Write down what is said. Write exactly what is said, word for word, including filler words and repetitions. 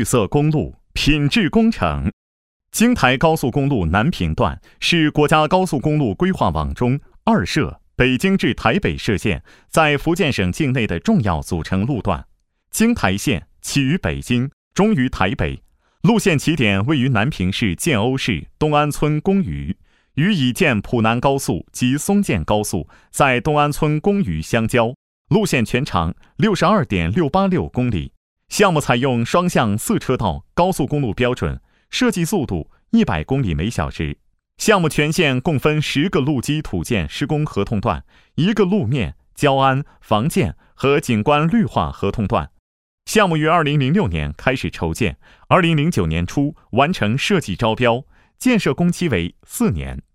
绿色公路品质工程。京台高速公路南平段是国家高速公路规划网中二涉北京至台北涉线在福建省境内的重要组成路段。京台线起于北京，终于台北，路线起点位于南平市建瓯市东安村公余，与已建浦南高速及松建高速在东安村公余相交，路线全长 六十二点六八六公里。项目采用双向四车道高速公路标准，设计速度一百公里每小时。项目全线共分十个路基土建施工合同段，一个路面、交安、防建和景观绿化合同段。项目于二零零六年开始筹建，二零零九年初完成设计招标，建设工期为四年。